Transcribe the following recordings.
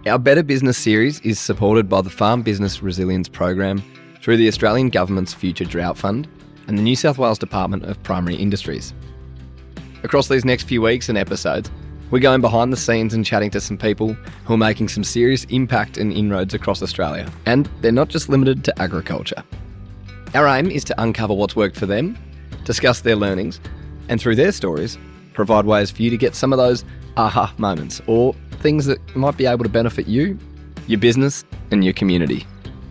Our Better Business series is supported by the Farm Business Resilience Program through the Australian Government's Future Drought Fund and the New South Wales Department of Primary Industries. Across these next few weeks and episodes, we're going behind the scenes and chatting to some people who are making some serious impact and inroads across Australia. And they're not just limited to agriculture. Our aim is to uncover what's worked for them, discuss their learnings, and through their stories, provide ways for you to get some of those aha moments or things that might be able to benefit you, your business, and your community.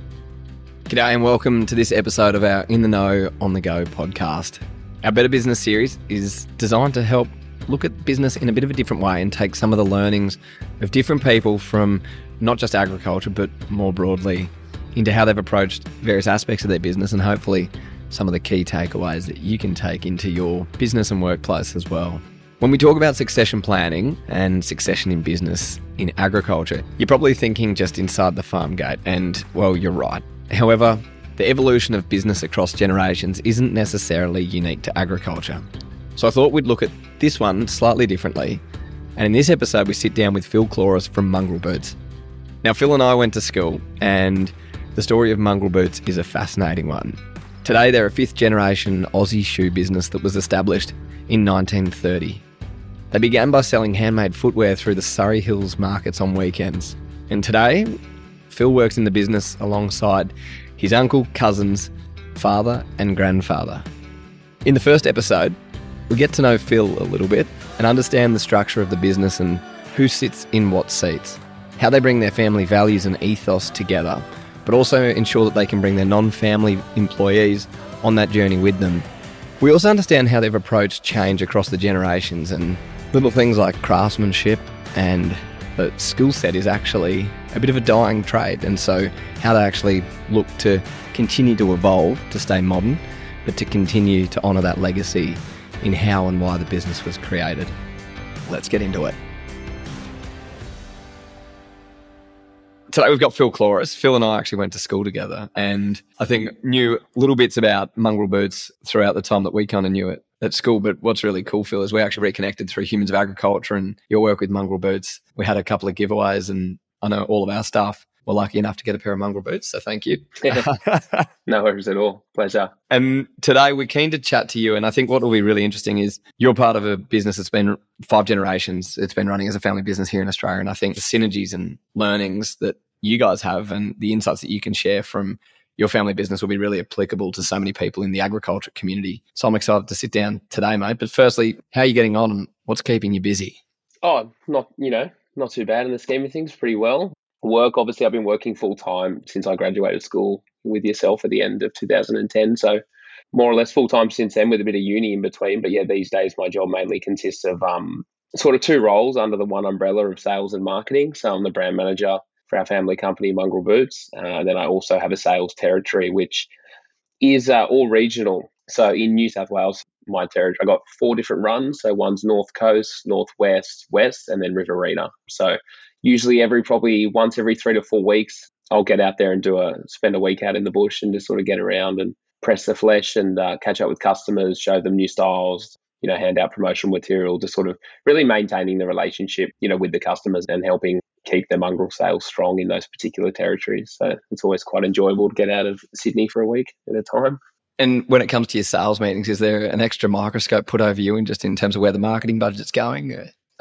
G'day and welcome to this episode of our In the Know, On the Go podcast. Our Better Business series is designed to help look at business in a bit of a different way and take some of the learnings of different people from not just agriculture, but more broadly into how they've approached various aspects of their business and hopefully some of the key takeaways that you can take into your business and workplace as well. When we talk about succession planning and succession in business in agriculture, you're probably thinking just inside the farm gate, and well, you're right. However, the evolution of business across generations isn't necessarily unique to agriculture. So I thought we'd look at this one slightly differently. And in this episode, we sit down with Phil Cloris from Mongrel Boots. Now, Phil and I went to school, and the story of Mongrel Boots is a fascinating one. Today, they're a fifth generation Aussie shoe business that was established in 1930. They began by selling handmade footwear through the Surrey Hills markets on weekends. And today, Phil works in the business alongside his uncle, cousins, father and grandfather. In the first episode, we get to know Phil a little bit and understand the structure of the business and who sits in what seats, how they bring their family values and ethos together, but also ensure that they can bring their non-family employees on that journey with them. We also understand how they've approached change across the generations and little things like craftsmanship, and the skill set is actually a bit of a dying trade, and so how they actually look to continue to evolve, to stay modern, but to continue to honour that legacy in how and why the business was created. Let's get into it. Today we've got Phil Cloris. Phil and I actually went to school together, and I think knew little bits about Mongrel Boots throughout the time that we kind of knew it at school. But what's really cool, Phil, is we actually reconnected through Humans of Agriculture and your work with Mongrel Boots. We had a couple of giveaways, and I know all of our staff were lucky enough to get a pair of Mongrel Boots, so thank you. No worries at all. Pleasure. And today we're keen to chat to you, and I think what will be really interesting is you're part of a business that's been 5 generations. It's been running as a family business here in Australia, and I think the synergies and learnings that you guys have and the insights that you can share from your family business will be really applicable to so many people in the agriculture community. So I'm excited to sit down today, mate. But firstly, how are you getting on and what's keeping you busy? Oh, not too bad in the scheme of things, pretty well. Work, obviously, I've been working full time since I graduated school with yourself at the end of 2010. So more or less full time since then with a bit of uni in between. But yeah, these days my job mainly consists of sort of 2 roles under the one umbrella of sales and marketing. So I'm the brand manager for our family company, Mongrel Boots. Then I also have a sales territory, which is all regional. So in New South Wales, my territory, I got 4 different runs. So one's North Coast, Northwest, West, and then Riverina. So usually probably once every 3 to 4 weeks, I'll get out there and spend a week out in the bush and just sort of get around and press the flesh and catch up with customers, show them new styles, hand out promotional material, just sort of really maintaining the relationship, with the customers and helping keep their mongrel sales strong in those particular territories. So it's always quite enjoyable to get out of Sydney for a week at a time. And when it comes to your sales meetings, is there an extra microscope put over you in terms of where the marketing budget's going?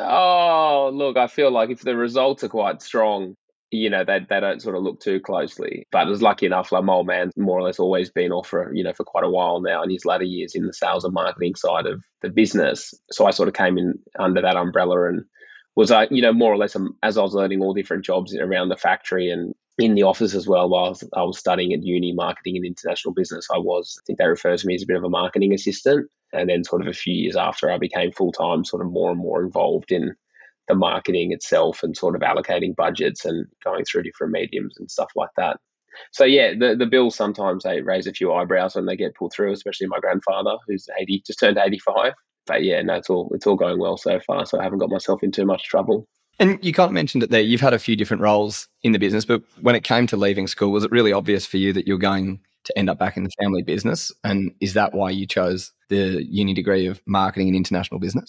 Oh, look, I feel like if the results are quite strong, they don't sort of look too closely. But I was lucky enough, like my old man's more or less always been off for quite a while now in his latter years in the sales and marketing side of the business. So I sort of came in under that umbrella and was, more or less as I was learning all different jobs around the factory and in the office as well while I was studying at uni marketing and international business. I think they refer to me as a bit of a marketing assistant. And then sort of a few years after I became full-time, sort of more and more involved in the marketing itself and sort of allocating budgets and going through different mediums and stuff like that. So yeah, the bills sometimes they raise a few eyebrows when they get pulled through, especially my grandfather who's 80, just turned 85. But yeah, no, it's all going well so far. So I haven't got myself in too much trouble. And you kind of mentioned it there. You've had a few different roles in the business, but when it came to leaving school, was it really obvious for you that you're going to end up back in the family business? And is that why you chose the uni degree of marketing and international business?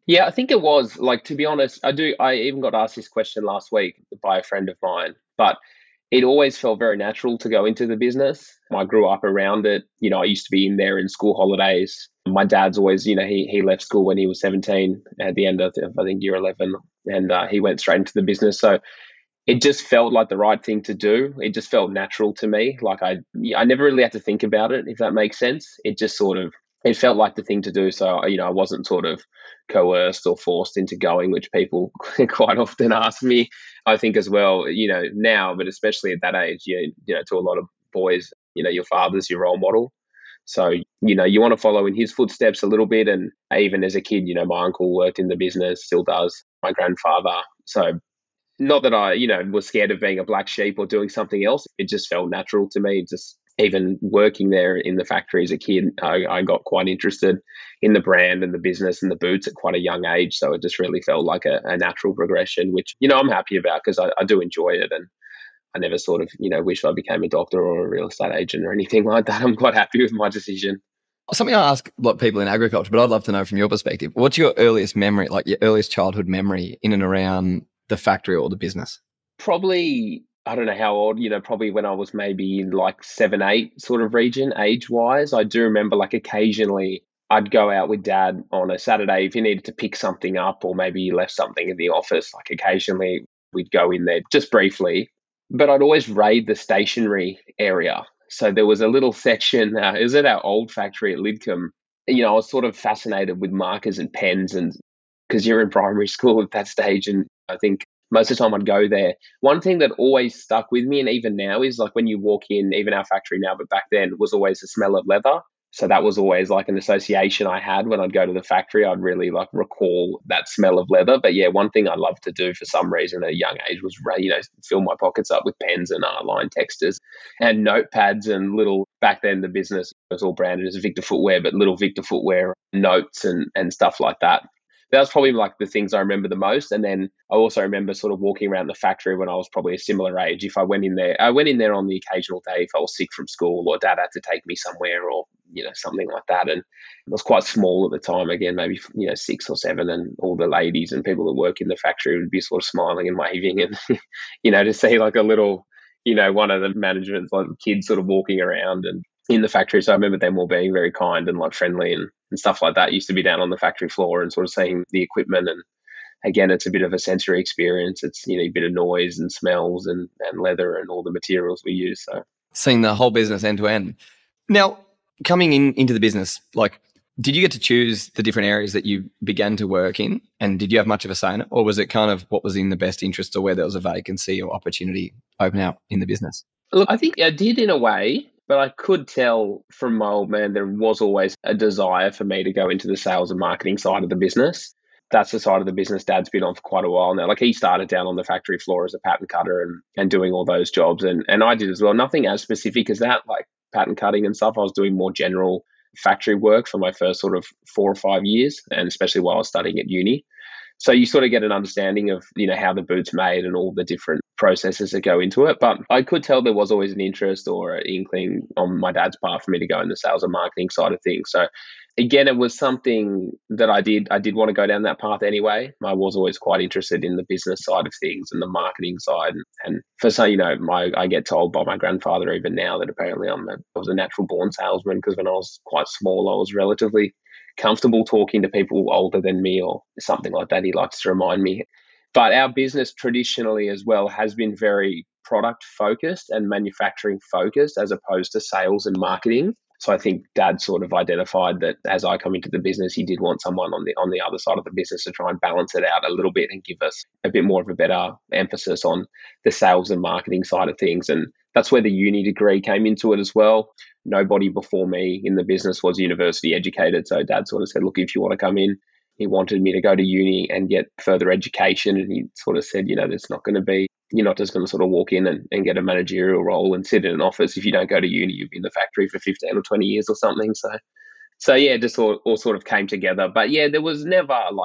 Yeah, I think it was. Like, to be honest, I even got asked this question last week by a friend of mine, but it always felt very natural to go into the business. I grew up around it. I used to be in there in school holidays. My dad's always, he left school when he was 17 at the end of, I think, year 11, and he went straight into the business. So it just felt like the right thing to do. It just felt natural to me. Like I never really had to think about it, if that makes sense. It just sort of, it felt like the thing to do. So, I wasn't sort of coerced or forced into going, which people quite often ask me, I think as well, now, but especially at that age, to a lot of boys, your father's your role model. So, you want to follow in his footsteps a little bit. And even as a kid, my uncle worked in the business, still does, my grandfather. So not that I, was scared of being a black sheep or doing something else. It just felt natural to me. Just even working there in the factory as a kid, I got quite interested in the brand and the business and the boots at quite a young age. So it just really felt like a natural progression, which, I'm happy about because I do enjoy it. And I never sort of, wish I became a doctor or a real estate agent or anything like that. I'm quite happy with my decision. Something I ask a lot of people in agriculture, but I'd love to know from your perspective, what's your earliest memory, like your earliest childhood memory in and around the factory or the business? Probably, I don't know how old, probably when I was maybe in like 7, 8 sort of region, age wise. I do remember like occasionally I'd go out with dad on a Saturday if he needed to pick something up or maybe he left something in the office. Like occasionally we'd go in there just briefly, but I'd always raid the stationery area. So there was a little section, it was at our old factory at Lidcombe. I was sort of fascinated with markers and pens, and because you're in primary school at that stage. And I think most of the time I'd go there. One thing that always stuck with me, and even now, is like when you walk in, even our factory now, but back then, was always the smell of leather. So that was always like an association I had when I'd go to the factory. I'd really like recall that smell of leather. But yeah, one thing I loved to do for some reason at a young age was, fill my pockets up with pens and line texters and notepads and little, back then the business was all branded as Victor Footwear, but little Victor Footwear notes and stuff like that. That was probably like the things I remember the most. And then I also remember sort of walking around the factory when I was probably a similar age. If I went in there on the occasional day if I was sick from school or dad had to take me somewhere or, something like that. And I was quite small at the time, again, maybe, 6 or 7. And all the ladies and people that work in the factory would be sort of smiling and waving and, to see like a little, one of the management's like kids sort of walking around and in the factory. So I remember them all being very kind and like friendly and stuff like that. Used to be down on the factory floor and sort of seeing the equipment. And again, it's a bit of a sensory experience. It's, a bit of noise and smells and leather and all the materials we use. So seeing the whole business end to end. Now, coming into the business, like, did you get to choose the different areas that you began to work in? And did you have much of a say in it? Or was it kind of what was in the best interest or where there was a vacancy or opportunity open out in the business? Look, I think I did in a way, but I could tell from my old man there was always a desire for me to go into the sales and marketing side of the business. That's the side of the business Dad's been on for quite a while now. Like he started down on the factory floor as a pattern cutter and doing all those jobs. And I did as well. Nothing as specific as that, like pattern cutting and stuff. I was doing more general factory work for my first sort of 4 or 5 years, and especially while I was studying at uni. So you sort of get an understanding of, how the boot's made and all the different processes that go into it. But I could tell there was always an interest or an inkling on my dad's part for me to go in the sales and marketing side of things. So again, it was something that I did want to go down that path anyway. I was always quite interested in the business side of things and the marketing side. And for some, I get told by my grandfather even now that apparently I was a natural born salesman, because when I was quite small, I was relatively comfortable talking to people older than me or something like that. He likes to remind me. But our business traditionally as well has been very product focused and manufacturing focused as opposed to sales and marketing. So I think Dad sort of identified that as I come into the business, he did want someone on the other side of the business to try and balance it out a little bit and give us a bit more of a better emphasis on the sales and marketing side of things. And that's where the uni degree came into it as well. Nobody before me in the business was university educated. So Dad sort of said, look, if you want to come in, he wanted me to go to uni and get further education. And he sort of said, there's not going to be, you're not just going to sort of walk in and get a managerial role and sit in an office. If you don't go to uni, you'll be in the factory for 15 or 20 years or something. So yeah, just all sort of came together. But yeah, there was never like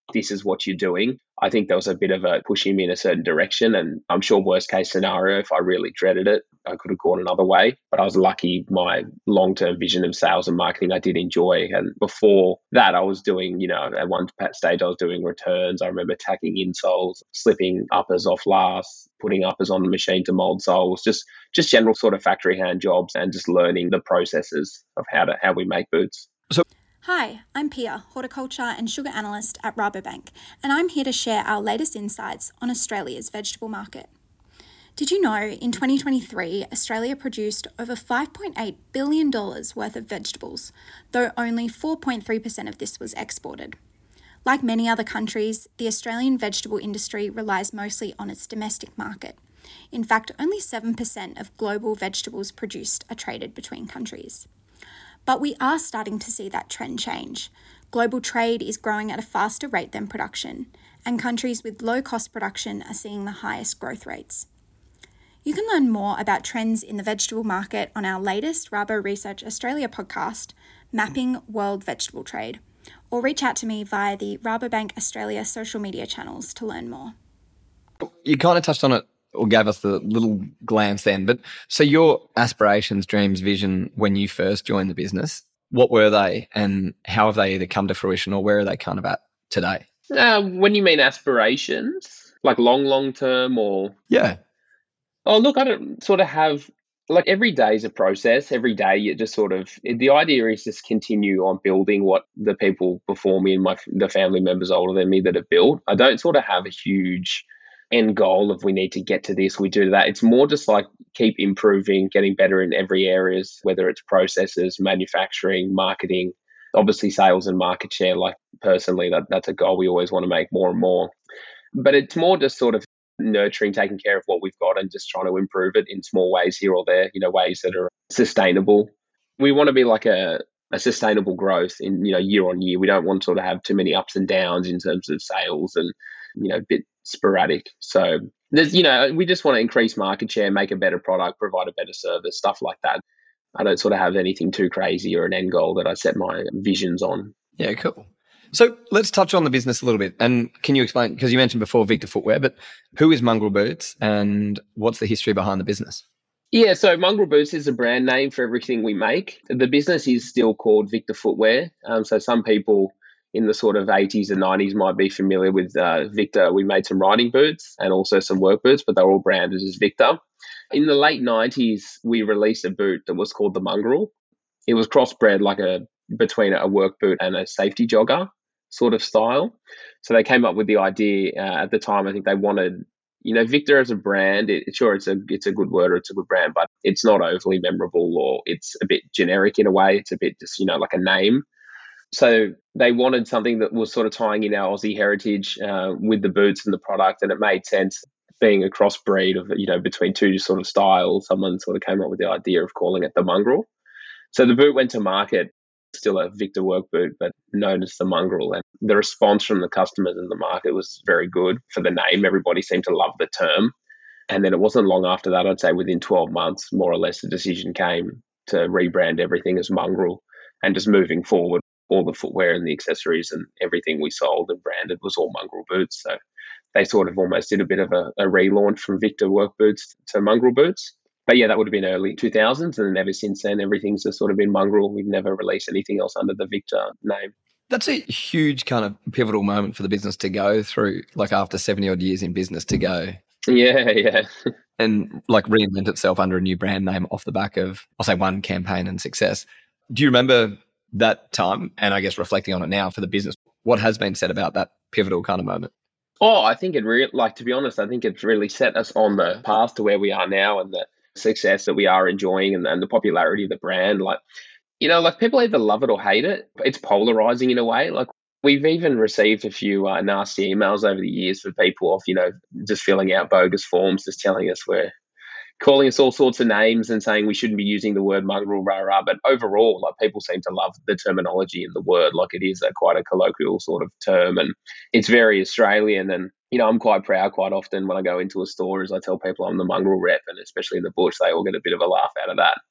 this is what you're doing. I think there was a bit of a pushing me in a certain direction. And I'm sure worst case scenario, if I really dreaded it, I could have gone another way. But I was lucky my long-term vision of sales and marketing I did enjoy. And before that, I was doing, at one stage I was doing returns. I remember tacking insoles, slipping uppers off last, putting uppers on the machine to mold soles, just general sort of factory hand jobs and just learning the processes of how we make boots. Hi, I'm Pia, Horticulture and Sugar Analyst at Rabobank, and I'm here to share our latest insights on Australia's vegetable market. Did you know in 2023, Australia produced over $5.8 billion worth of vegetables, though only 4.3% of this was exported? Like many other countries, the Australian vegetable industry relies mostly on its domestic market. In fact, only 7% of global vegetables produced are traded between countries. But we are starting to see that trend change. Global trade is growing at a faster rate than production, and countries with low-cost production are seeing the highest growth rates. You can learn more about trends in the vegetable market on our latest Rabo Research Australia podcast, Mapping World Vegetable Trade, or reach out to me via the Rabobank Australia social media channels to learn more. You kind of touched on it or gave us the little glance then, but so your aspirations, dreams, vision when you first joined the business, what were they and how have they either come to fruition or where are they kind of at today? When you mean aspirations, like long term or? Yeah. Oh, look, I don't sort of have, like every day is a process. Every day you just sort of, the idea is just continue on building what the people before me and the family members older than me that have built. I don't sort of have a huge end goal of we need to get to this, we do that. It's more just like keep improving, getting better in every areas, whether it's processes, manufacturing, marketing, obviously sales and market share. Like personally, that's a goal we always want to make more and more. But it's more just sort of nurturing, taking care of what we've got and just trying to improve it in small ways here or there, ways that are sustainable. We want to be like a sustainable growth in, year on year. We don't want to sort of have too many ups and downs in terms of sales and, a bit sporadic. So there's, we just want to increase market share, make a better product, provide a better service, stuff like that. I don't sort of have anything too crazy or an end goal that I set my visions on. Yeah, cool. So let's touch on the business a little bit. And can you explain, because you mentioned before Victor Footwear, but who is Mongrel Boots and what's the history behind the business? Yeah, so Mongrel Boots is a brand name for everything we make. The business is still called Victor Footwear. So some people in the sort of 80s and 90s might be familiar with Victor. We made some riding boots and also some work boots, but they're all branded as Victor. In the late 90s, we released a boot that was called the Mongrel. It was crossbred between a work boot and a safety jogger sort of style. So they came up with the idea at the time. I think they wanted, Victor as a brand, it's a good word or it's a good brand, but it's not overly memorable or it's a bit generic in a way. It's a bit just, like a name. So they wanted something that was sort of tying in our Aussie heritage with the boots and the product, and it made sense being a crossbreed of, between two sort of styles. Someone sort of came up with the idea of calling it the Mongrel. So the boot went to market, still a Victor work boot, but known as the Mongrel. And the response from the customers in the market was very good for the name. Everybody seemed to love the term. And then it wasn't long after that, I'd say within 12 months, more or less, the decision came to rebrand everything as Mongrel and just moving forward. All the footwear and the accessories and everything we sold and branded was all Mongrel boots. So they sort of almost did a bit of a relaunch from Victor work boots to Mongrel boots. But yeah, that would have been early 2000s. And then ever since then, everything's just sort of been Mongrel. We've never released anything else under the Victor name. That's a huge kind of pivotal moment for the business to go through, like after 70 odd years in business to go. Yeah. And like reinvent itself under a new brand name off the back of, I'll say, one campaign and success. Do you remember that time, and I guess reflecting on it now for the business, what has been said about that pivotal kind of moment? Oh, I think to be honest, I think it's really set us on the path to where we are now and the success that we are enjoying and the popularity of the brand. People either love it or hate it. It's polarizing in a way. Like we've even received a few nasty emails over the years for people of, just filling out bogus forms, just telling us we're calling us all sorts of names and saying we shouldn't be using the word mongrel, rah. But overall, people seem to love the terminology in the word. Like it is quite a colloquial sort of term, and it's very Australian. And I'm quite proud quite often when I go into a store, as I tell people I'm the mongrel rep, and especially in the bush, they all get a bit of a laugh out of that.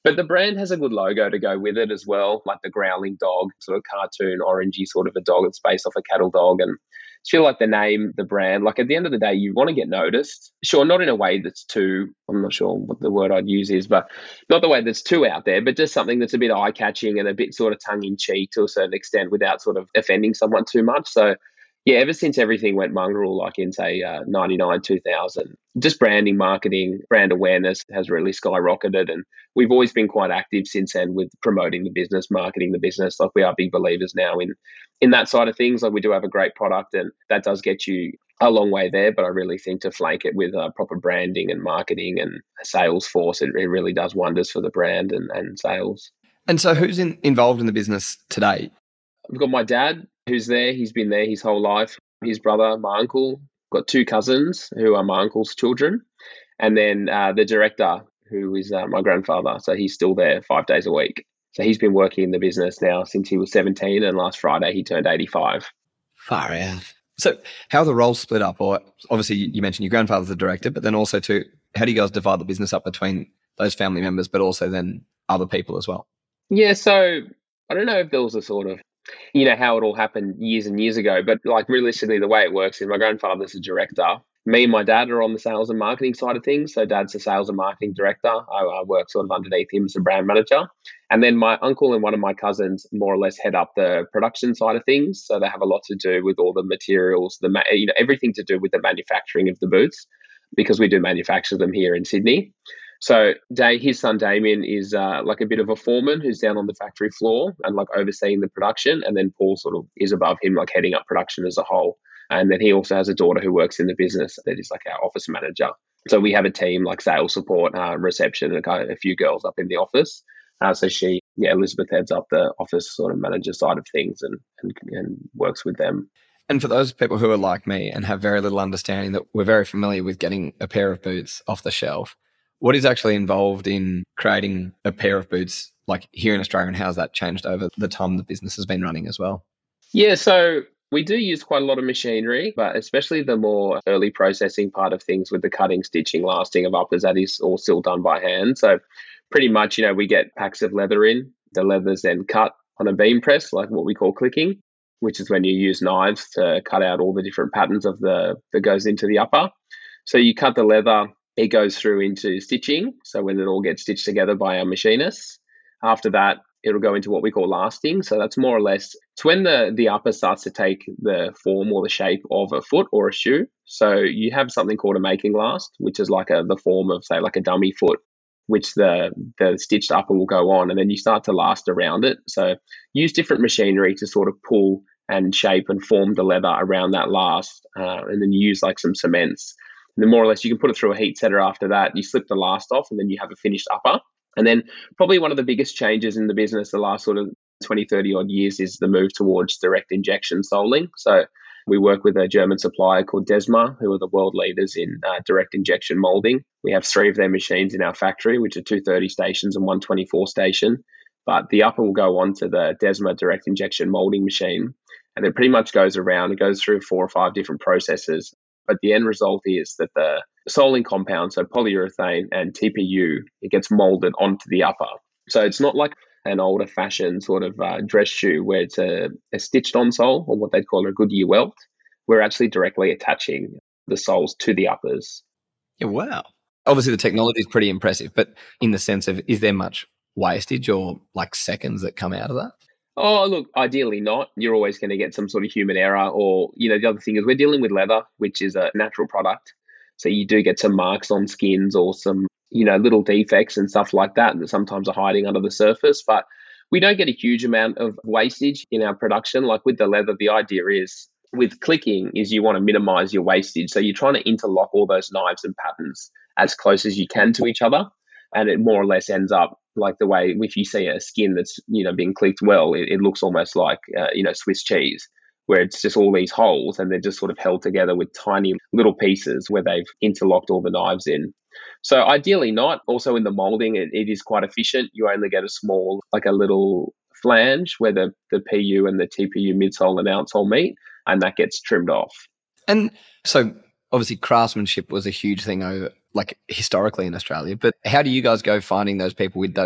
But the brand has a good logo to go with it as well, like the growling dog, sort of cartoon, orangey sort of a dog that's based off a cattle dog. And I feel like the name, the brand, like at the end of the day, you want to get noticed. Sure, not in a way that's too, I'm not sure what the word I'd use is, but not the way that's too out there, but just something that's a bit eye-catching and a bit sort of tongue-in-cheek to a certain extent without sort of offending someone too much. So yeah, ever since everything went mongrel, like in, say, 99, 2000, just branding, marketing, brand awareness has really skyrocketed. And we've always been quite active since then with promoting the business, marketing the business. Like we are big believers now in that side of things. Like we do have a great product and that does get you a long way there. But I really think to flank it with proper branding and marketing and a sales force, it really does wonders for the brand and sales. And so who's involved in the business today? I've got my dad who's there. He's been there his whole life. His brother, my uncle, got two cousins who are my uncle's children. And then the director, who is my grandfather. So he's still there 5 days a week. So he's been working in the business now since he was 17. And last Friday, he turned 85. Far out. So how are the roles split up? Or obviously you mentioned your grandfather's the director, but then also too, how do you guys divide the business up between those family members, but also then other people as well? Yeah, so I don't know if there was a sort of, how it all happened years and years ago, but like realistically, the way it works is my grandfather's a director. Me and my dad are on the sales and marketing side of things. So dad's the sales and marketing director. I work sort of underneath him as a brand manager. And then my uncle and one of my cousins more or less head up the production side of things. So they have a lot to do with all the materials, everything to do with the manufacturing of the boots, because we do manufacture them here in Sydney. So his son Damien is like a bit of a foreman who's down on the factory floor and like overseeing the production. And then Paul sort of is above him, like heading up production as a whole. And then he also has a daughter who works in the business that is like our office manager. So we have a team like sales support, reception, and a few girls up in the office. So Elizabeth heads up the office sort of manager side of things and works with them. And for those people who are like me and have very little understanding, that we're very familiar with getting a pair of boots off the shelf, what is actually involved in creating a pair of boots like here in Australia, and how has that changed over the time the business has been running as well? Yeah, so we do use quite a lot of machinery, but especially the more early processing part of things with the cutting, stitching, lasting of uppers, that is all still done by hand. So pretty much, we get packs of leather in. The leather's then cut on a beam press, like what we call clicking, which is when you use knives to cut out all the different patterns that goes into the upper. So you cut the leather, it goes through into stitching. So when it all gets stitched together by our machinists, after that, it'll go into what we call lasting. So that's more or less, it's when the upper starts to take the form or the shape of a foot or a shoe. So you have something called a making last, which is like the form of, say, like a dummy foot, which the stitched upper will go on, and then you start to last around it. So use different machinery to sort of pull and shape and form the leather around that last, and then you use like some cements. And then more or less you can put it through a heat setter after that. You slip the last off and then you have a finished upper. And then probably one of the biggest changes in the business the last sort of 20, 30 odd years is the move towards direct injection soling. So we work with a German supplier called Desma, who are the world leaders in direct injection molding. We have 3 of their machines in our factory, which are 230 stations and 124 station. But the upper will go on to the Desma direct injection molding machine. And it pretty much goes around. It goes through 4 or 5 different processes. But the end result is that the soling compound, so polyurethane and TPU, it gets molded onto the upper. So it's not like an older fashioned sort of dress shoe where it's a stitched on sole, or what they'd call a Goodyear welt. We're actually directly attaching the soles to the uppers. Yeah, wow. Obviously the technology is pretty impressive, but in the sense of, is there much wastage or like seconds that come out of that? Oh, look, ideally not. You're always going to get some sort of human error, or, the other thing is we're dealing with leather, which is a natural product. So you do get some marks on skins or some, little defects and stuff like that sometimes are hiding under the surface. But we don't get a huge amount of wastage in our production. Like with the leather, the idea is with clicking is you want to minimize your wastage. So you're trying to interlock all those knives and patterns as close as you can to each other. And it more or less ends up like the way, if you see a skin that's, being clicked well, it looks almost like, Swiss cheese, where it's just all these holes and they're just sort of held together with tiny little pieces where they've interlocked all the knives in. So ideally not. Also in the molding, it is quite efficient. You only get a small, like a little flange where the PU and the TPU midsole and outsole meet, and that gets trimmed off. And so obviously craftsmanship was a huge thing over, like historically in Australia, but how do you guys go finding those people with those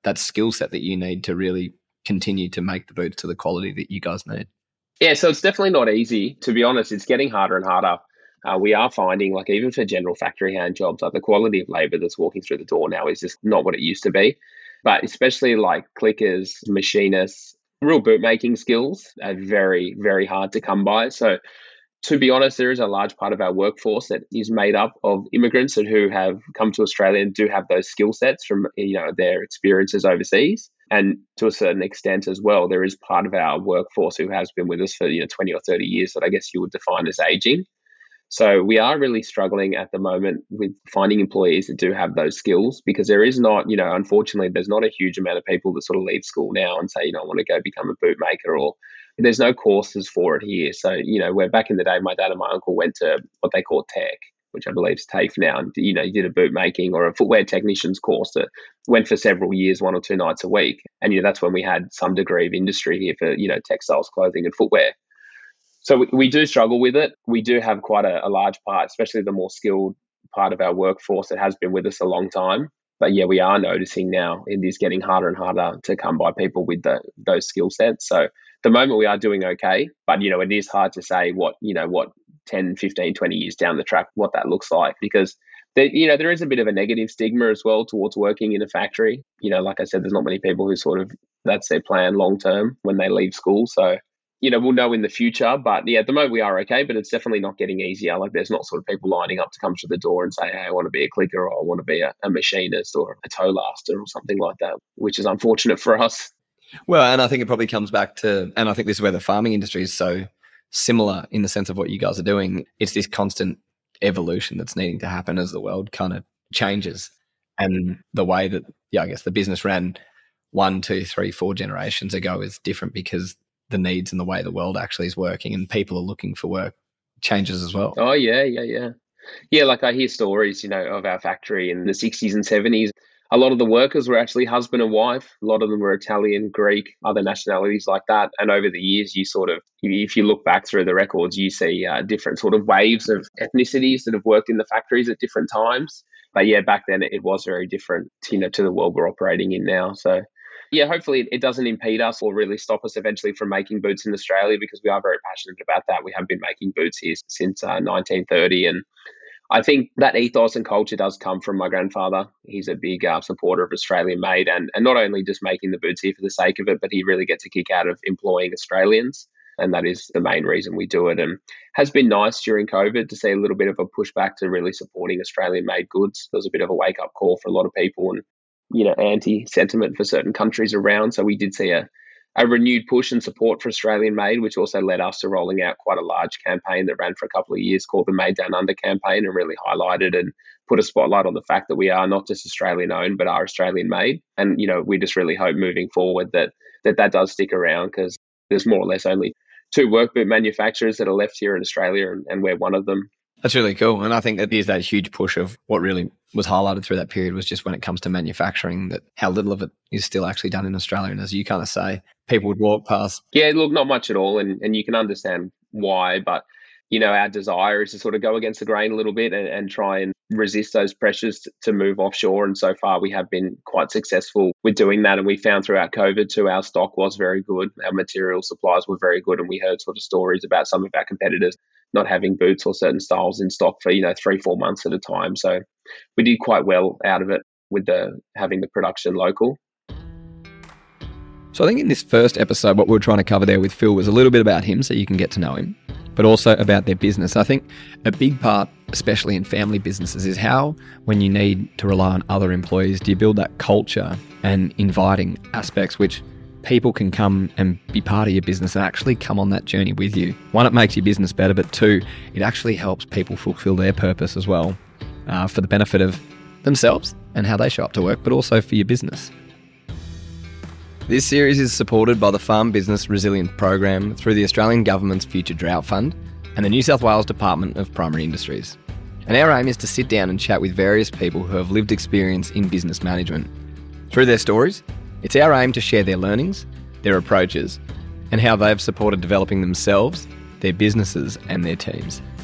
that skill set that you need to really continue to make the boots to the quality that you guys need? Yeah, so it's definitely not easy. To be honest, it's getting harder and harder. We are finding, like, even for general factory hand jobs, like the quality of labour that's walking through the door now is just not what it used to be. But especially like clickers, machinists, real boot making skills are very, very hard to come by. So to be honest, there is a large part of our workforce that is made up of immigrants and who have come to Australia and do have those skill sets from, their experiences overseas. And to a certain extent as well, there is part of our workforce who has been with us for 20 or 30 years that I guess you would define as aging. So we are really struggling at the moment with finding employees that do have those skills, because there is not, unfortunately, there's not a huge amount of people that sort of leave school now and say, I want to go become a boot maker, or there's no courses for it here. So, where back in the day, my dad and my uncle went to what they call TEC, which I believe is TAFE now. And, you did a boot making or a footwear technician's course that went for several years, 1 or 2 nights a week. And, that's when we had some degree of industry here for, textiles, clothing and footwear. So we do struggle with it. We do have quite a large part, especially the more skilled part of our workforce that has been with us a long time. But yeah, we are noticing now it is getting harder and harder to come by people with those skill sets. So at the moment we are doing okay, but it is hard to say what 10, 15, 20 years down the track, what that looks like, because there is a bit of a negative stigma as well towards working in a factory. Like I said, there's not many people who sort of, that's their plan long term when they leave school. So we'll know in the future, but yeah, at the moment we are okay, but it's definitely not getting easier. Like there's not sort of people lining up to come to the door and say, hey, I want to be a clicker, or I want to be a machinist or a toe laster or something like that, which is unfortunate for us. Well, and I think it probably comes back to, and I think this is where the farming industry is so similar in the sense of what you guys are doing. It's this constant evolution that's needing to happen as the world kind of changes. And the way that, I guess the business ran 1, 2, 3, 4 generations ago is different because the needs and the way the world actually is working and people are looking for work changes as well. Oh, yeah. Yeah, like I hear stories, of our factory in the 60s and 70s. A lot of the workers were actually husband and wife. A lot of them were Italian, Greek, other nationalities like that. And over the years, if you look back through the records, you see different sort of waves of ethnicities that have worked in the factories at different times. But yeah, back then it was very different, to the world we're operating in now. So yeah, hopefully it doesn't impede us or really stop us eventually from making boots in Australia, because we are very passionate about that. We have been making boots here since 1930. And I think that ethos and culture does come from my grandfather. He's a big supporter of Australian made, and not only just making the boots here for the sake of it, but he really gets a kick out of employing Australians. And that is the main reason we do it. And has been nice during COVID to see a little bit of a pushback to really supporting Australian made goods. There was a bit of a wake up call for a lot of people, and anti-sentiment for certain countries around. So we did see a renewed push and support for Australian made, which also led us to rolling out quite a large campaign that ran for a couple of years called the Made Down Under campaign, and really highlighted and put a spotlight on the fact that we are not just Australian owned, but are Australian made. And, we just really hope moving forward that does stick around, because there's more or less only 2 work boot manufacturers that are left here in Australia, and we're one of them. That's really cool. And I think that is that huge push of what really was highlighted through that period was just when it comes to manufacturing, that how little of it is still actually done in Australia. And as you kind of say, people would walk past. Yeah, look, not much at all. And you can understand why, but, our desire is to sort of go against the grain a little bit and try and resist those pressures to move offshore. And so far we have been quite successful with doing that. And we found throughout COVID too, our stock was very good. Our material supplies were very good. And we heard sort of stories about some of our competitors not having boots or certain styles in stock for, 3-4 months at a time. So we did quite well out of it with having the production local. So I think in this first episode, what we were trying to cover there with Phil was a little bit about him so you can get to know him, but also about their business. I think a big part, especially in family businesses, is how, when you need to rely on other employees, do you build that culture and inviting aspects which people can come and be part of your business and actually come on that journey with you. 1, it makes your business better, but 2, it actually helps people fulfill their purpose as well, for the benefit of themselves and how they show up to work, but also for your business. This series is supported by the Farm Business Resilience Program through the Australian Government's Future Drought Fund and the New South Wales Department of Primary Industries. And our aim is to sit down and chat with various people who have lived experience in business management. Through their stories, it's our aim to share their learnings, their approaches, and how they've supported developing themselves, their businesses, and their teams.